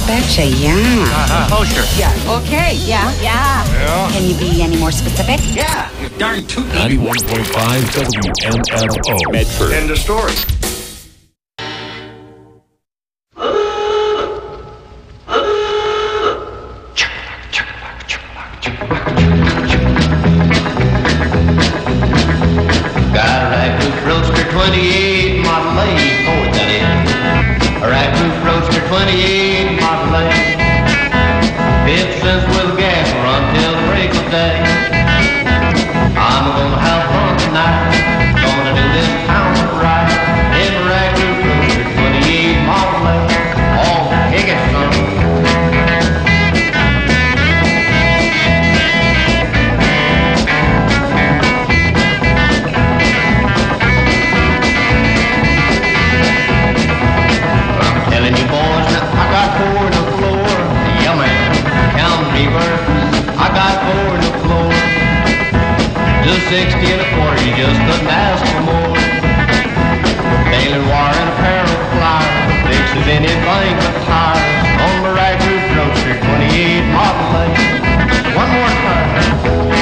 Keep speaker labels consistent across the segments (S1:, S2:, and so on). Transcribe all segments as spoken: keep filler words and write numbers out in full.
S1: betcha, yeah.
S2: Uh-huh. Oh, sure.
S1: Yeah. Okay, yeah, yeah.
S2: Yeah.
S1: Can you be any more specific?
S2: Yeah, you darn tootin'.
S3: ninety-one point five W M F O. Medford.
S2: End of story.
S4: Got a Rag Roof Roadster twenty-eight Model A, oh that is. A Rag Roof Roadster twenty-eight Model A. Fifth sense with gas run till the break of day. I'm gonna have fun tonight, gonna do this town right. In a Rag Roof Roadster twenty-eight Model A. Oh, kick it, son. Telling you boys, now I got four on the floor. Yeah, man, count reverse. I got four on the floor. Two sixty and a quarter, you just couldn't ask for more. Baling wire and a pair of pliers, fixes anything but tires. On the Rag Roof Roadster twenty-eight Model A. One more time.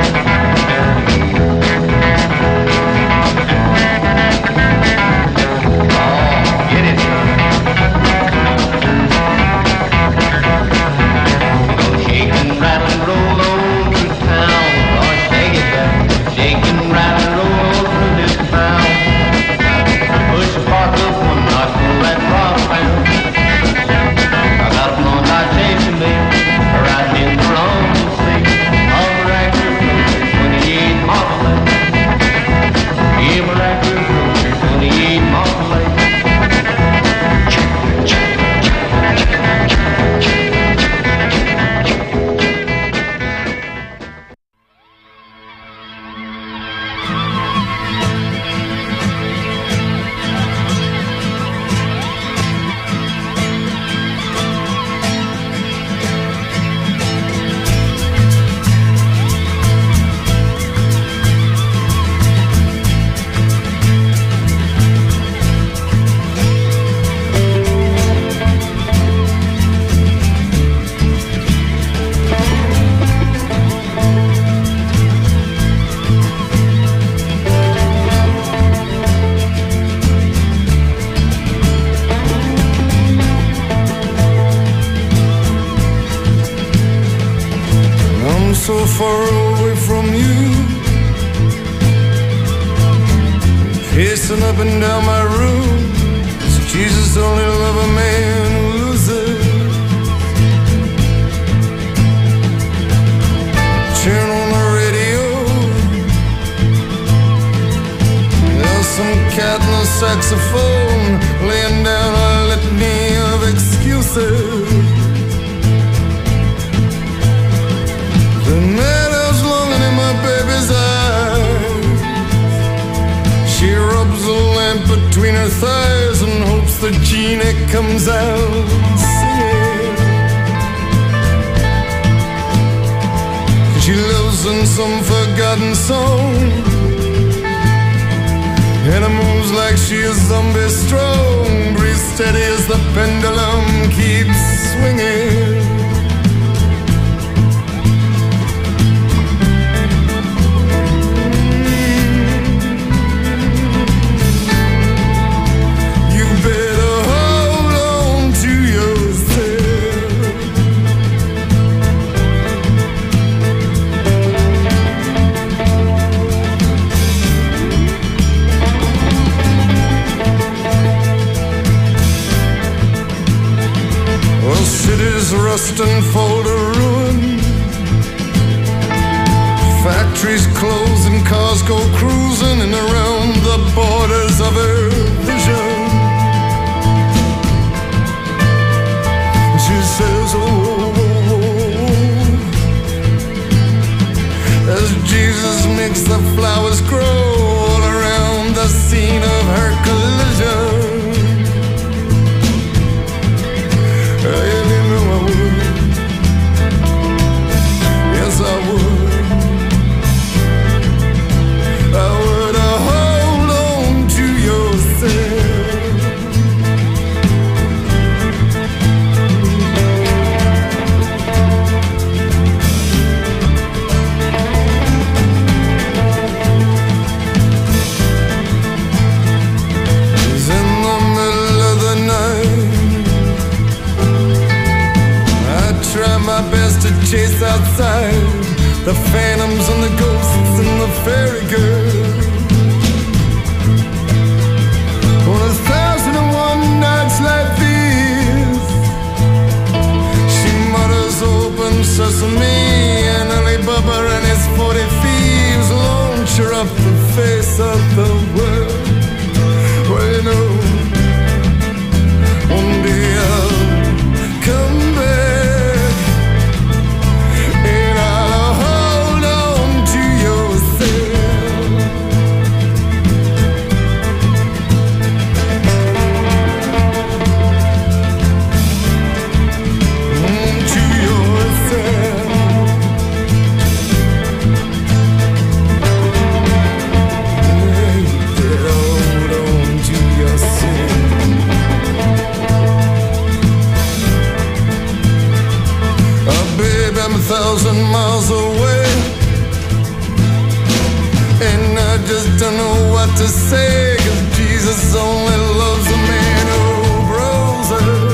S5: So far away from you, pacing up and down my room. So Jesus only love a man who loses. Turn on the radio, there's some cat in a saxophone laying down a litany of excuses. The night is long and in my baby's eyes, she rubs a lamp between her thighs and hopes the genie comes out singing. She lives in some forgotten song, and it moves like she is zombie strong, breathes steady as the pendulum keeps swinging. Rust and fall to ruin, factories close and cars go cruising in around the borders of her vision. She says, oh, oh, oh, as Jesus makes the flowers grow all around the scene of her collision. I would, I would hold on to yourself. the phantoms and the ghosts and the fairy girls. On a thousand and one nights like this, she mutters open sesame, and Alibaba and his forty thieves launch her up the face of the world. Well, you know, one day I'll come back and I'll hold on to yourself. Mm, to yourself. Yeah, hold on to yourself. Oh, babe, I'm a thousand miles away, and I just don't know what to say, 'cause Jesus only loves a man who grows up.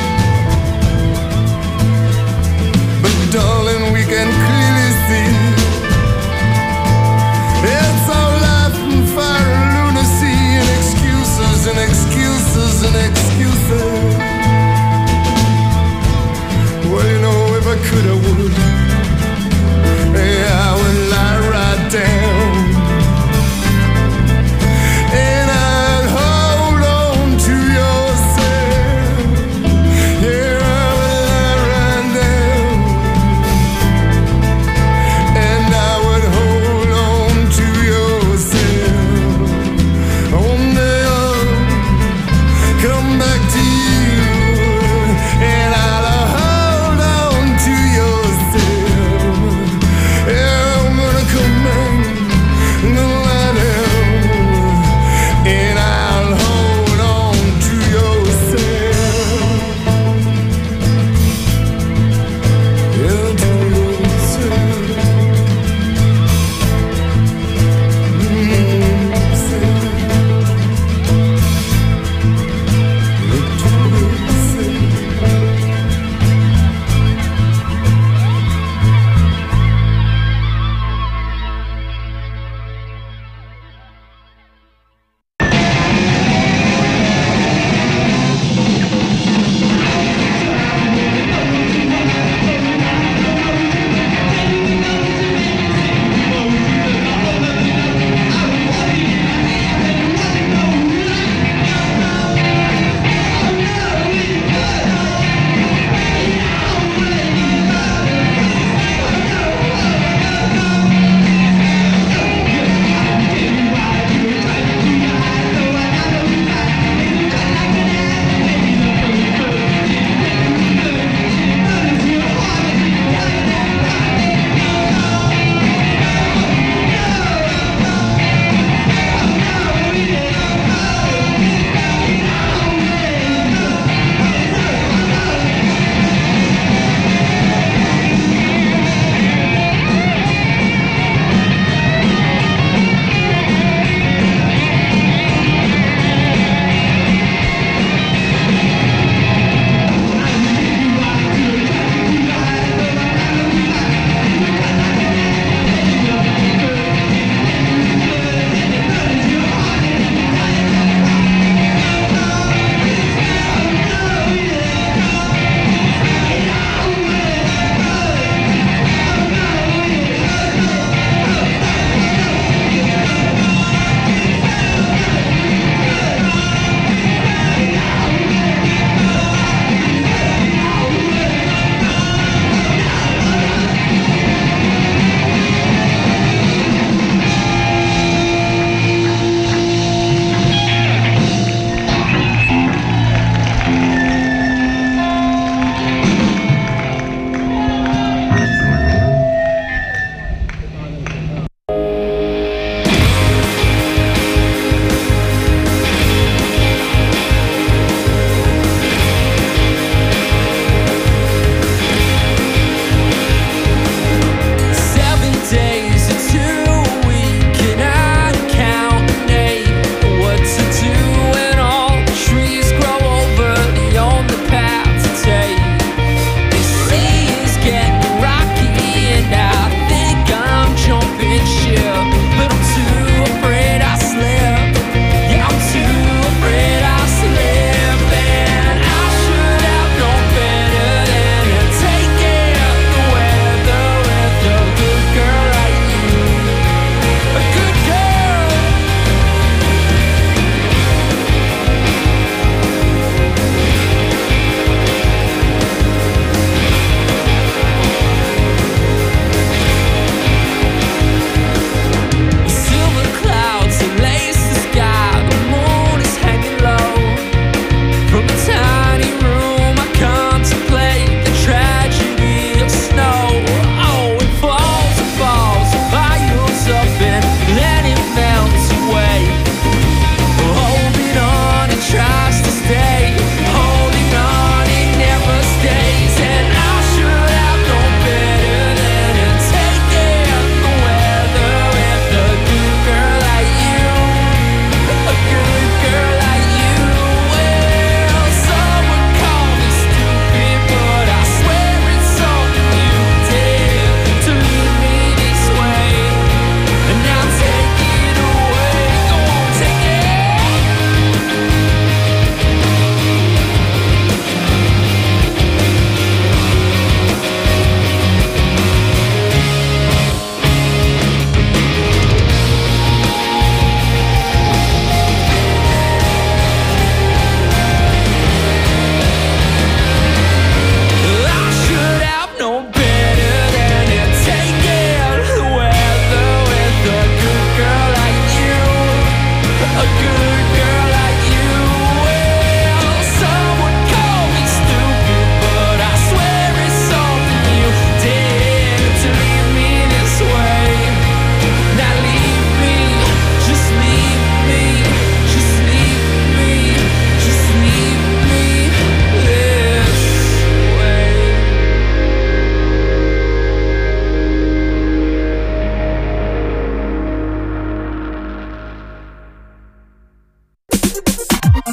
S5: But darling, we can clearly see it's all life and fire and lunacy and excuses and excuses and excuses. Well, you know, if I could, I would. Yeah, I would lie right down and I'd hold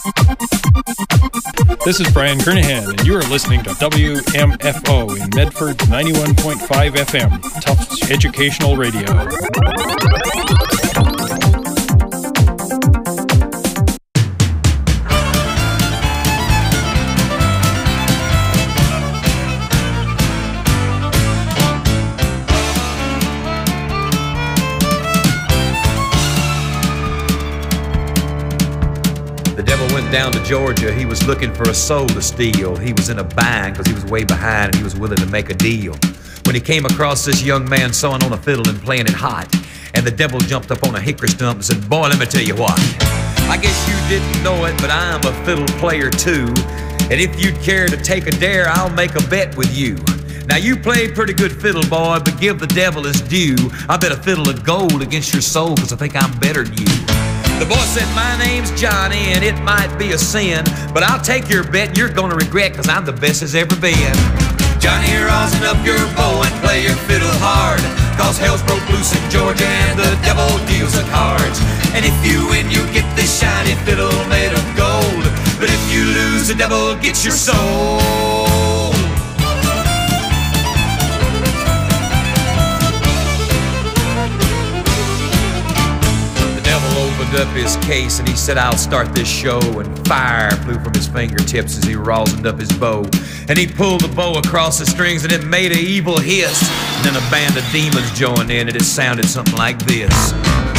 S6: This is Brian Kernahan, and you are listening to W M F O in Medford ninety-one point five F M, Tufts Educational Radio.
S7: Down to Georgia, he was looking for a soul to steal. He was in a bind because he was way behind and he was willing to make a deal. When he came across this young man sawing on a fiddle and playing it hot, and the devil jumped up on a hickory stump and said, "Boy, let me tell you what. I guess you didn't know it, but I'm a fiddle player too. And if you'd care to take a dare, I'll make a bet with you. Now you played pretty good fiddle, boy, but give the devil his due. I bet a fiddle of gold against your soul because I think I'm better than you." The boy said, "My name's Johnny, and it might be a sin, but I'll take your bet and you're gonna regret, cause I'm the best as ever been." "Johnny, rosin up your bow and play your fiddle hard, cause hell's broke loose in Georgia and the devil deals the cards. And if you win, you get this shiny fiddle made of gold, but if you lose, the devil gets your soul." Up his case and he said, "I'll start this show," and fire flew from his fingertips as he rosined up his bow, and he pulled the bow across the strings and it made an evil hiss, and then a band of demons joined in and it sounded something like this.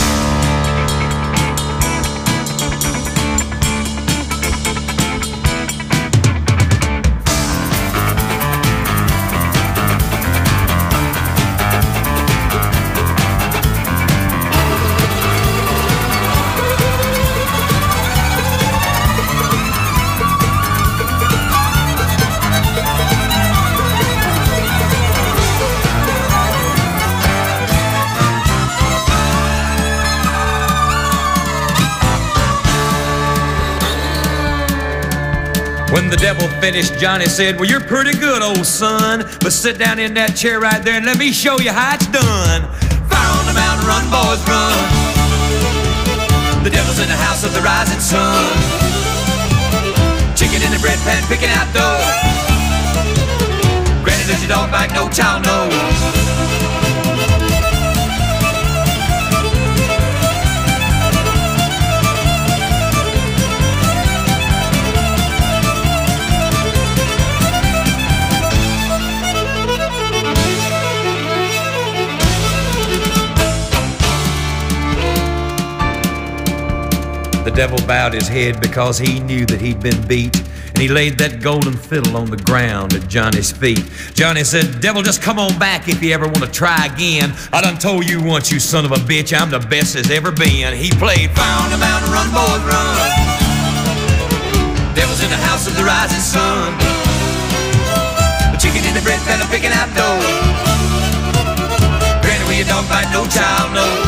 S7: When the devil finished, Johnny said, "Well, you're pretty good, old son, but sit down in that chair right there and let me show you how it's done. Fire on the mountain, run, boys, run. The devil's in the house of the rising sun. Chicken in the bread pan, picking out dough. Granny, does your dog bite? No child knows." The devil bowed his head because he knew that he'd been beat, and he laid that golden fiddle on the ground at Johnny's feet. Johnny said, "Devil, just come on back if you ever want to try again. I done told you once, you son of a bitch, I'm the best as ever been." He played "Fire on the Mountain, Run, Boys, Run." Devil's in the house of the rising sun. The chicken in the bread pan, picking out dough. Granny, where your dog bite, no child knows.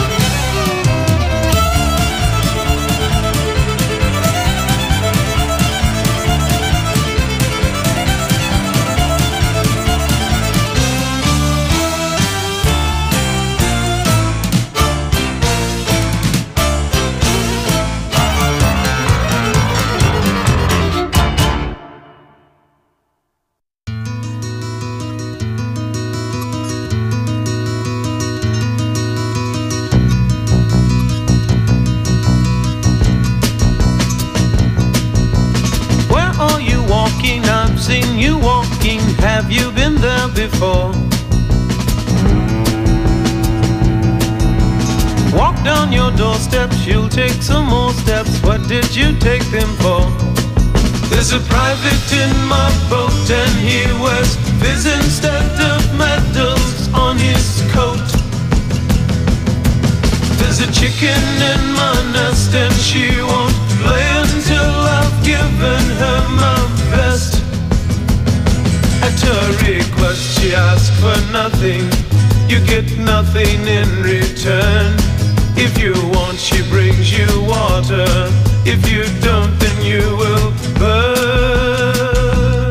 S8: I've seen you walking, have you been there before? Walk down your doorsteps, you'll take some more steps. What did you take them for? There's a private in my boat and he wears fizz instead of medals on his coat. There's a chicken in my nest and she won't play until I've given her my best. At her request she asks for nothing, you get nothing in return. If you want she brings you water, if you don't then you will burn.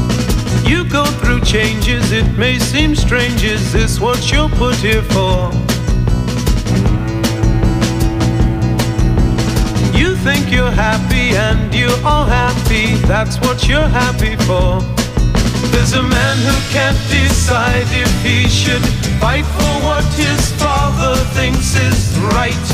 S8: You go through changes, it may seem strange, is this what you're put here for? think you're happy and you are happy, that's what you're happy for. There's a man who can't decide if he should fight for what his father thinks is right.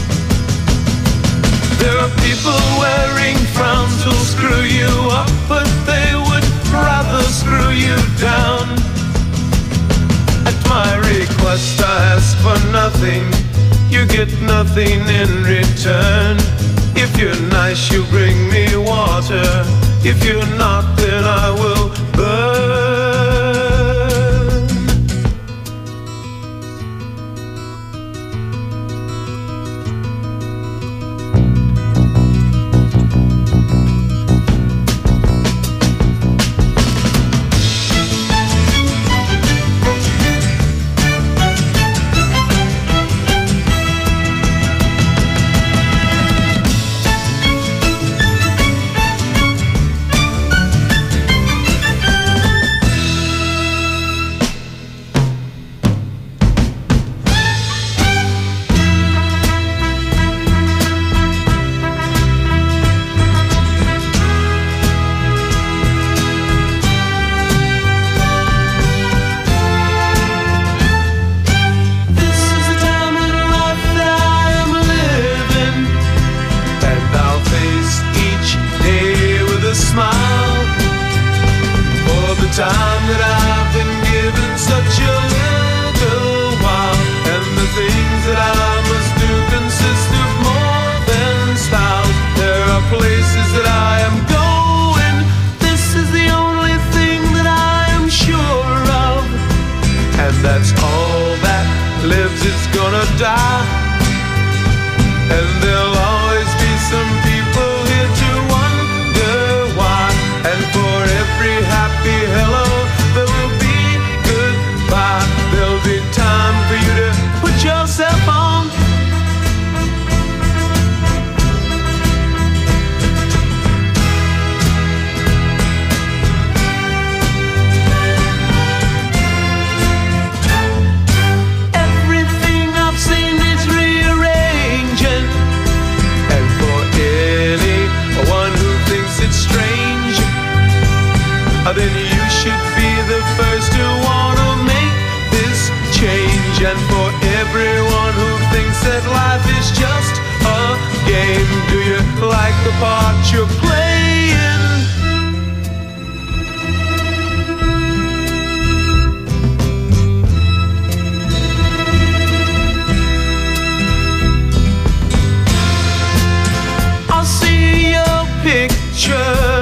S8: There are people wearing frowns who'll screw you up, but they would rather screw you down. At my request I ask for nothing, you get nothing in return. If you're nice, you bring me water. If you're not, then I will burn. Time that I've been given such a little while, and the things that I must do consist of more than styles. There are places that I am going, this is the only thing that I am sure of, and that's all that lives is gonna die. And there'll always be some people here to wonder why, and for every happy hello there will be goodbye. There'll be time for you to put yourself on. Everything I've seen is rearranging, and for anyone who thinks it's strange, then you should be the first to want to make this change. And for everyone who thinks that life is just a game, do you like the part you're playing? I'll see your picture,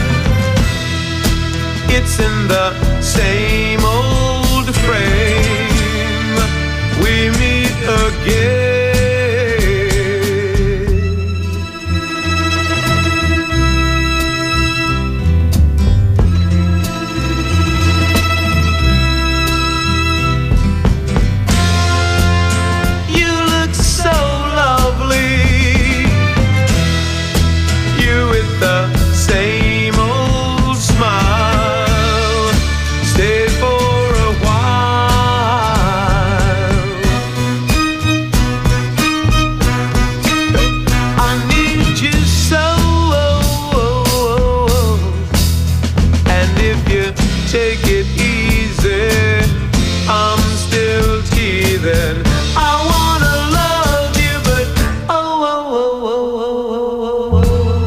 S8: it's in the same old frame. We meet again. You look so lovely, you with the same old smile. Stay for a while. I need you so, and if you take it easy, I'm still teething. I wanna love you, but oh, oh, oh, oh, oh, oh,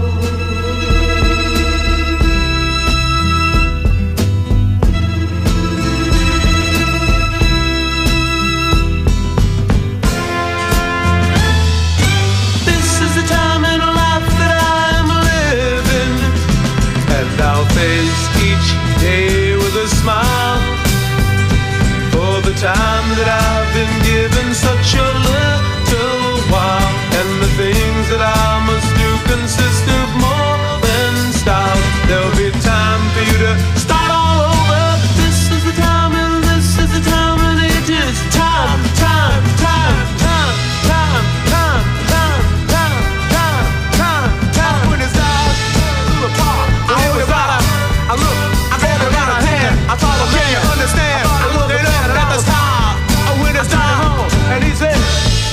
S8: this is the time in life that I'm living, and I'll face each day with a smile. For the time that I've been given such a little while, and the things that I must do consist of more than style. There'll be time for you to start all over. This is the time, and this is the time, and it is time, time, time, time, time, time, time, time, time, time, time. When it's out, look apart. I was out. I look, I got it out of hand. I thought I can't understand. I looked it up at the start. I went and started home, and he said,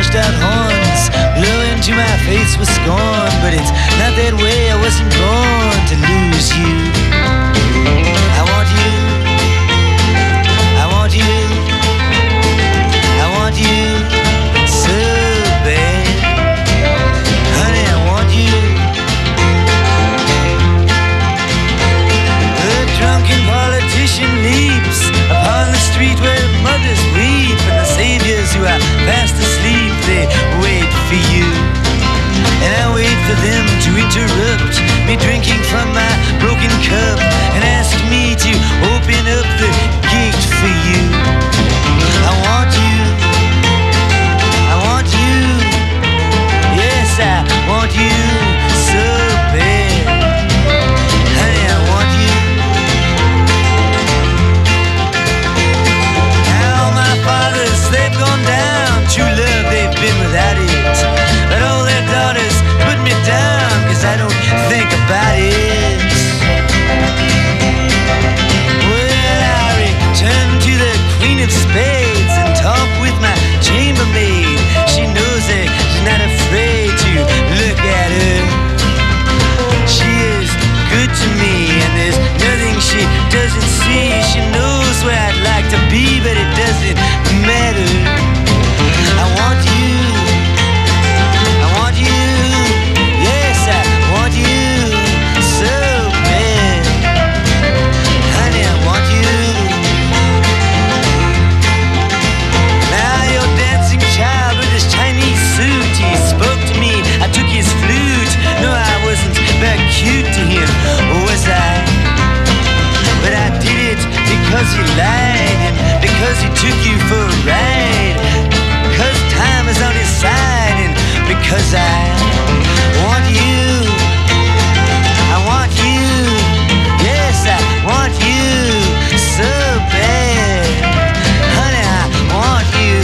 S9: stretched out horns blow into my face with scorn. But it's not that way, I wasn't born to lose you. I want you, I want you, I want you so bad. Honey, I want you. A drunken politician leaps upon the street where mothers weep, and the saviors who are fast asleep, they wait for you. And I wait for them to interrupt me drinking from my broken cup and ask me to open up the gate for you. I want you, I want you, yes I want you so bad. Honey, I want you. Now my fathers, they've gone down, true love they've been without it. But all their daughters put me down, cause I don't think about it. Well, I return to the Queen of Spades and talk with my chambermaid. She knows that she's not afraid to look at her. She is good to me, and there's nothing she doesn't see. She knows where I'd like to be, but it doesn't matter. I want you, I want you, yes I want you so bad. Honey, I want you. Now your dancing child with his Chinese suit, he spoke to me, I took his flute. No, I wasn't very cute to him, was I? But I did it because he lied, and because he took you for a ride, because time is on his side, and because I want you, I want you, yes I want you so bad. Honey, I want you.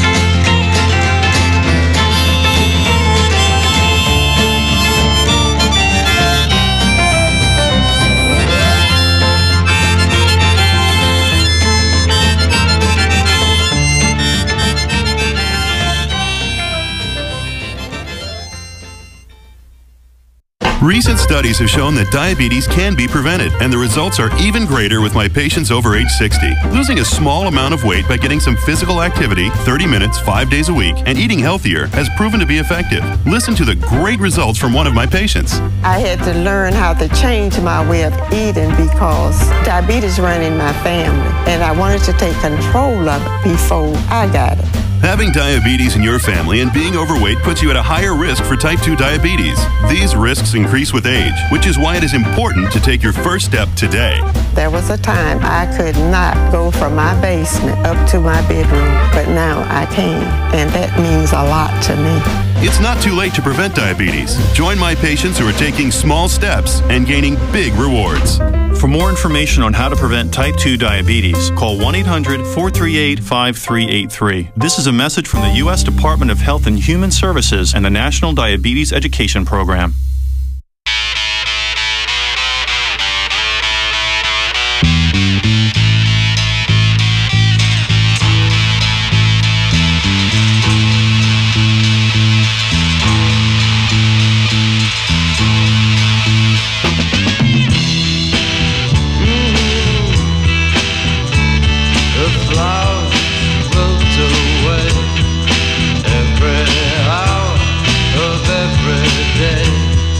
S10: Recent studies have shown that diabetes can be prevented, and the results are even greater with my patients over age sixty. Losing a small amount of weight by getting some physical activity, thirty minutes, five days a week, and eating healthier has proven to be effective. Listen to the great results from one of my patients.
S11: I had to learn how to change my way of eating because diabetes ran in my family, and I wanted to take control of it before I got it.
S10: Having diabetes in your family and being overweight puts you at a higher risk for type two diabetes. These risks increase with age, which is why it is important to take your first step today.
S11: There was a time I could not go from my basement up to my bedroom, but now I can, and that means a lot to me.
S10: It's not too late to prevent diabetes. Join my patients who are taking small steps and gaining big rewards.
S6: For more information on how to prevent type two diabetes, call one eight hundred, four three eight, five three eight three. This is a message from the U S Department of Health and Human Services and the National Diabetes Education Program.
S8: Every hour of every day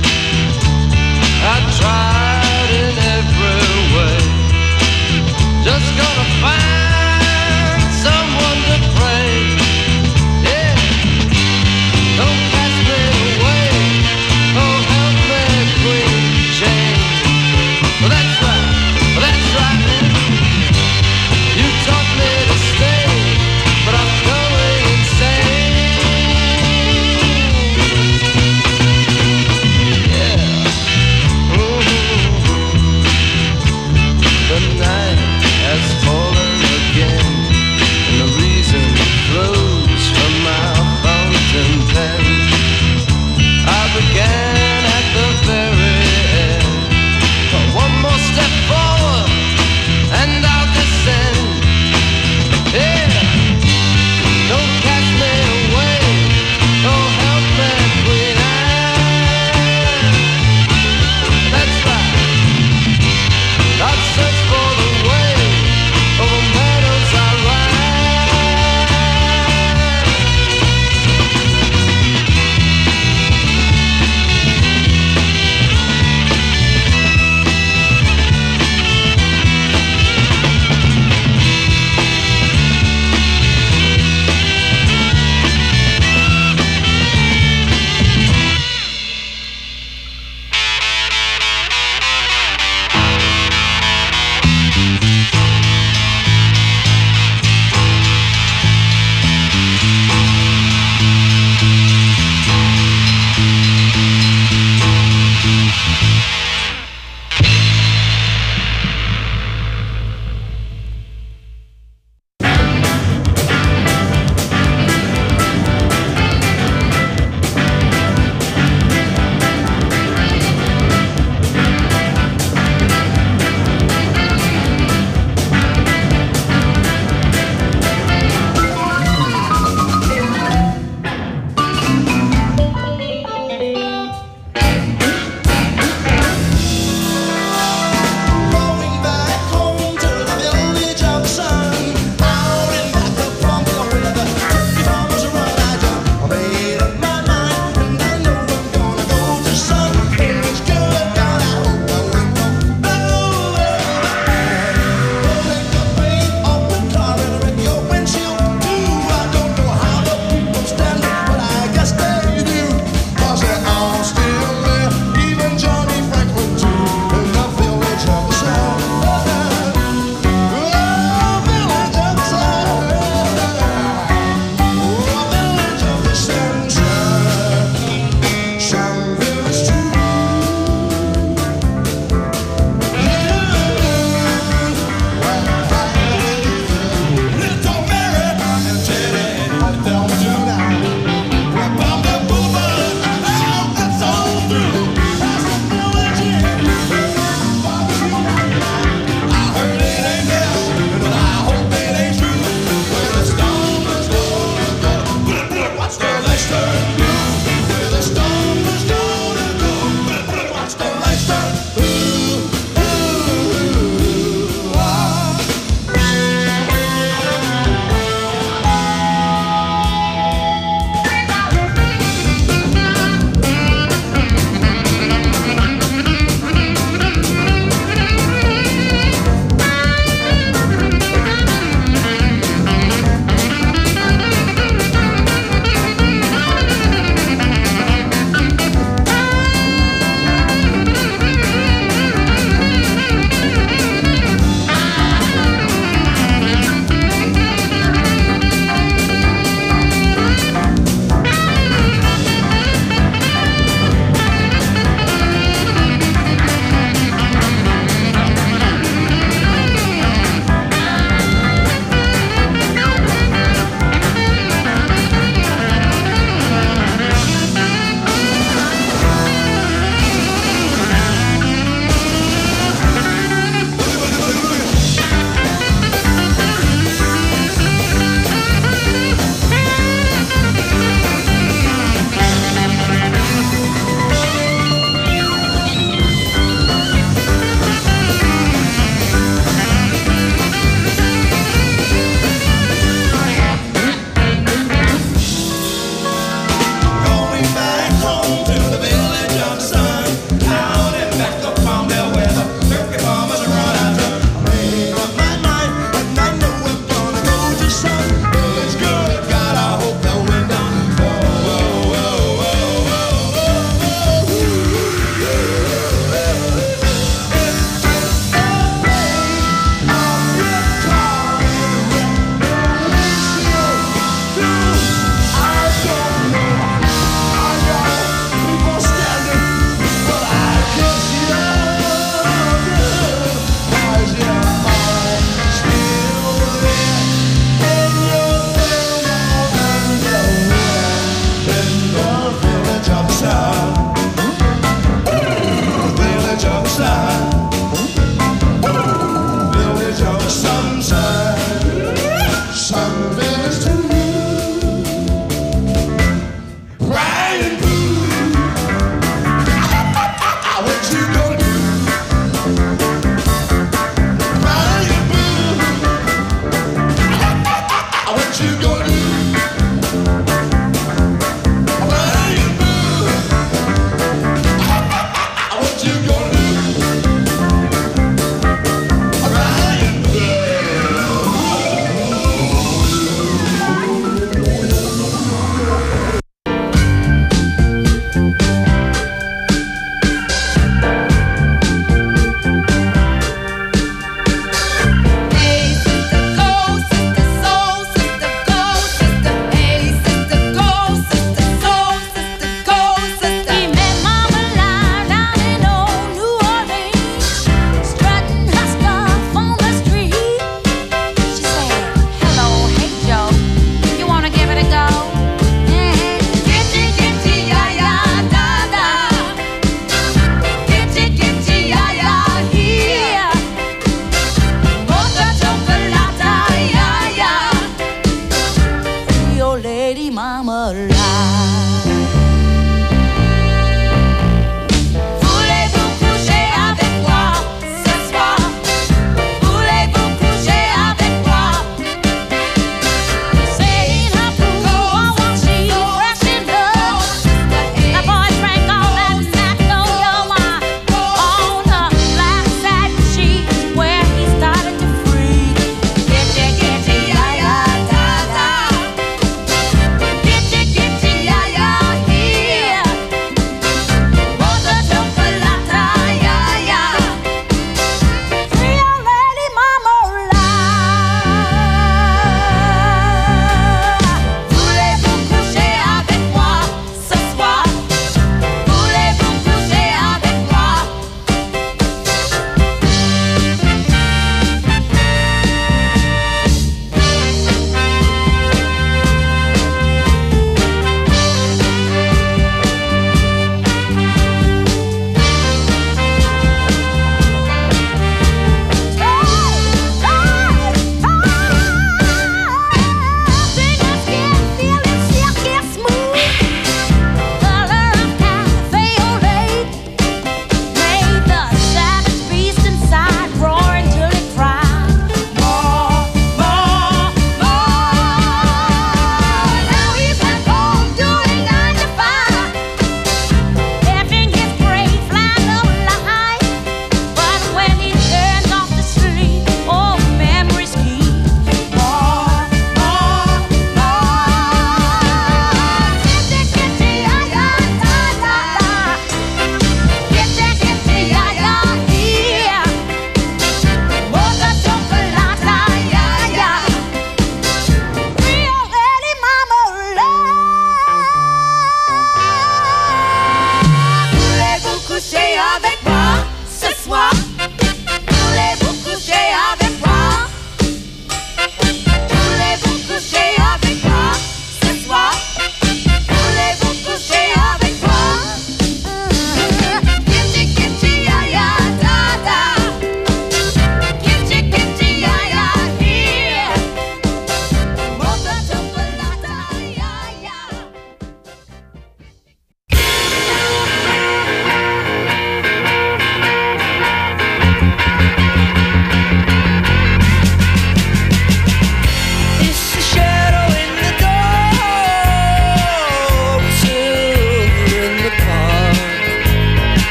S12: Yeah, yeah.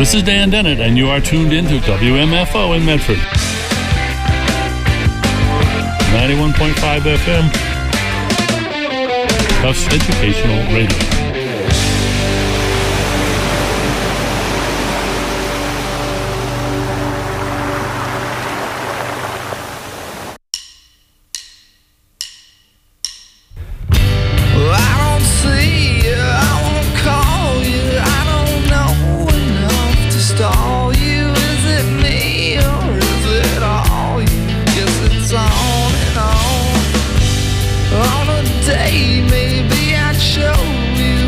S3: This is Dan Dennett, and you are tuned in to W M F O in Medford. ninety-one point five F M. Tufts Educational Radio.
S8: Maybe I'd show you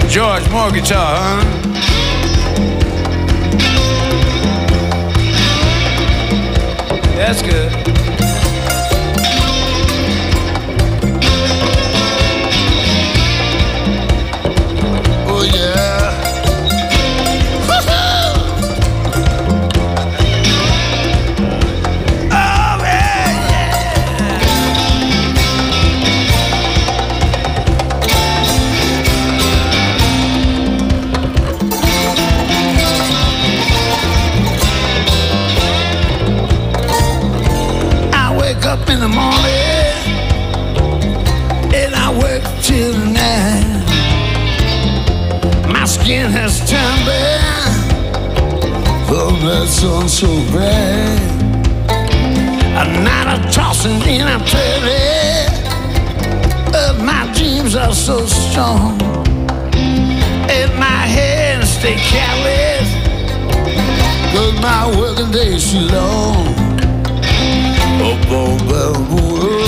S12: George Moore guitar, huh? That's good.
S5: Oh yeah.
S12: Up in the morning and I work till night. My skin has turned bare from the sun so bright. A night of tossing in a turning, but my dreams are so strong and my hands stay careless, cause my working days too long. Up on Bellevue Road,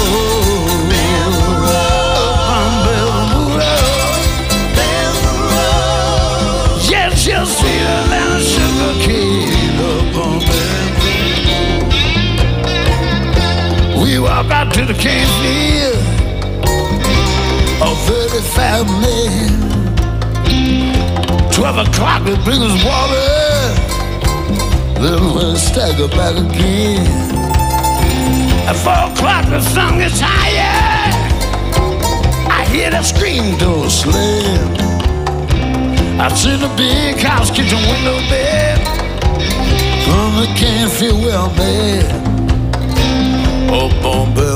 S12: up on Bellevue Road, yes, you're sweeter than a sugar cane. Up on Bellevue, we walk out to the cane field of thirty-five men. Twelve o'clock, they bring us water, then we'll stagger back again. At four o'clock the sun gets higher, I hear the scream door slam. I see the big house kitchen window there from the Canfield where I'm at. Up on bed.